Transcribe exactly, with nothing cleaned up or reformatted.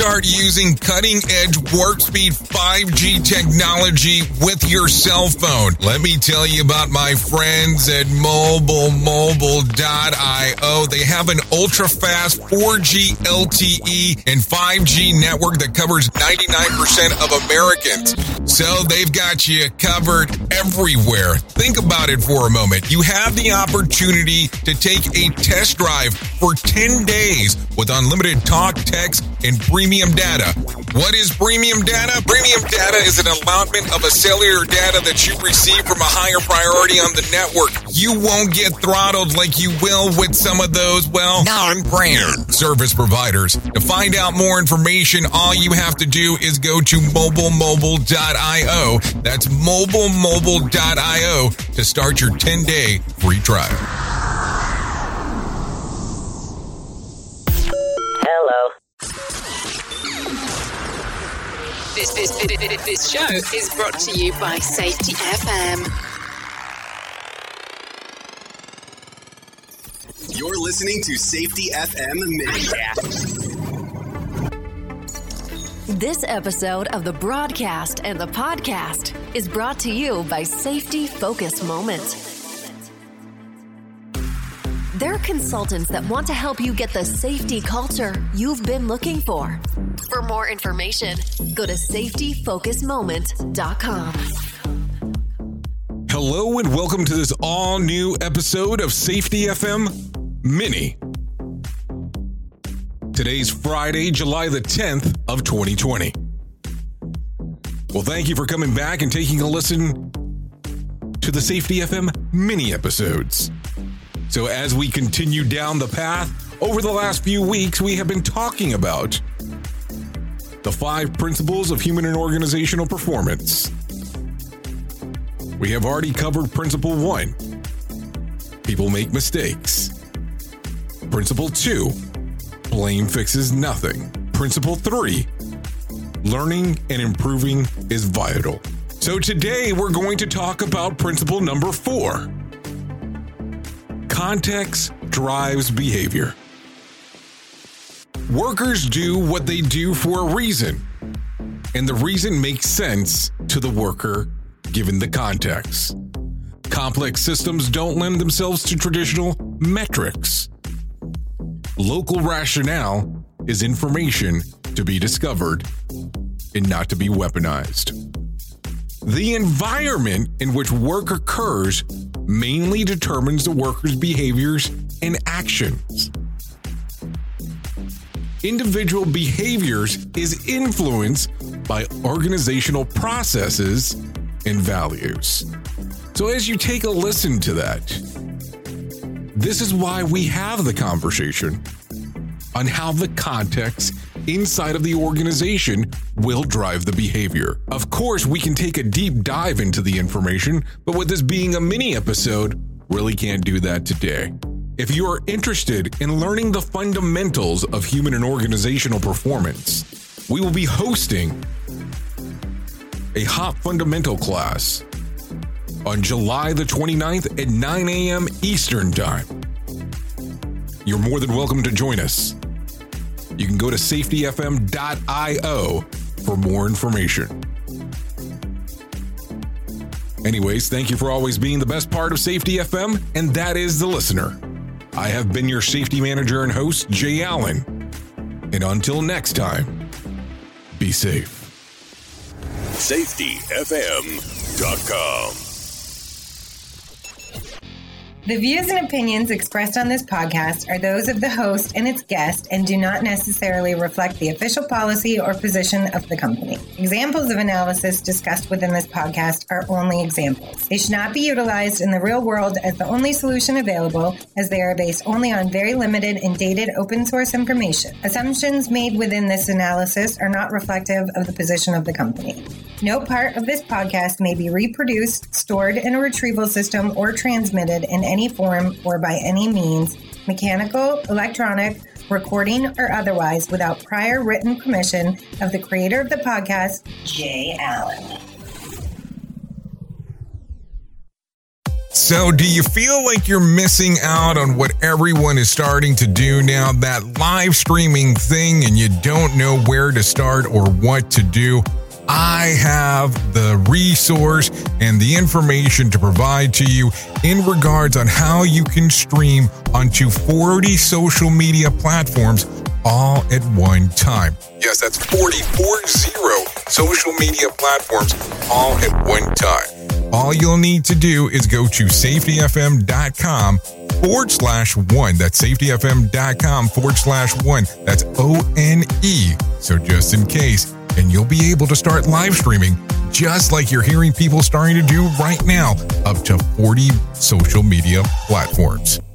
start using cutting-edge warp speed five G technology with your cell phone. Let me tell you about my friends at mobile mobile dot io. They have an ultra-fast four G L T E and five G network that covers ninety-nine percent of Americans. So they've got you covered everywhere. Think about it for a moment. You have the opportunity to take a test drive for ten days with unlimited talk, text, and premium data. What is premium data? Premium data is an allotment of a cellular data that you receive from a higher priority on the network. You won't get throttled like you will with some of those, well, non-brand service providers. To find out more information, all you have to do is go to mobile mobile dot io. That's mobile mobile dot io to start your ten-day free trial. This, this, this, this show is brought to you by Safety F M. You're listening to Safety F M Mini. This episode of the broadcast and the podcast is brought to you by Safety Focus Moments. They're consultants that want to help you get the safety culture you've been looking for. For more information, go to safety focus moment dot com. Hello and welcome to this all-new episode of Safety F M Mini. Today's Friday, July the tenth of twenty twenty. Well, thank you for coming back and taking a listen to the Safety F M Mini episodes. So as we continue down the path, over the last few weeks, we have been talking about the five principles of human and organizational performance. We have already covered principle one, people make mistakes. Principle two, blame fixes nothing. Principle three, learning and improving is vital. So today we're going to talk about principle number four. Context drives behavior. Workers do what they do for a reason, and the reason makes sense to the worker given the context. Complex systems don't lend themselves to traditional metrics. Local rationale is information to be discovered and not to be weaponized. The environment in which work occurs mainly determines the worker's behaviors and actions. Individual behaviors is influenced by organizational processes and values. So as you take a listen to that, this is why we have the conversation on how the context inside of the organization will drive the behavior. Of course, we can take a deep dive into the information, but with this being a mini episode, really can't do that today. If you are interested in learning the fundamentals of human and organizational performance, we will be hosting a Hop Fundamental class on July the twenty-ninth at nine a.m. Eastern Time. You're more than welcome to join us. You can go to safety f m dot io for more information. Anyways, thank you for always being the best part of Safety F M, and that is the listener. I have been your safety manager and host, Jay Allen. And until next time, be safe. safety f m dot com. The views and opinions expressed on this podcast are those of the host and its guest and do not necessarily reflect the official policy or position of the company. Examples of analysis discussed within this podcast are only examples. They should not be utilized in the real world as the only solution available, as they are based only on very limited and dated open source information. Assumptions made within this analysis are not reflective of the position of the company. No part of this podcast may be reproduced, stored in a retrieval system, or transmitted in any form or by any means, mechanical, electronic, recording, or otherwise, without prior written permission of the creator of the podcast, Jay Allen. So do you feel like you're missing out on what everyone is starting to do now, that live streaming thing, and you don't know where to start or what to do? I have the resource and the information to provide to you in regards on how you can stream onto forty social media platforms all at one time. Yes, that's forty, four zero social media platforms all at one time. All you'll need to do is go to safetyfm.com forward slash one. That's safetyfm.com forward slash one. That's O N E. So just in case, and you'll be able to start live streaming just like you're hearing people starting to do right now, up to forty social media platforms.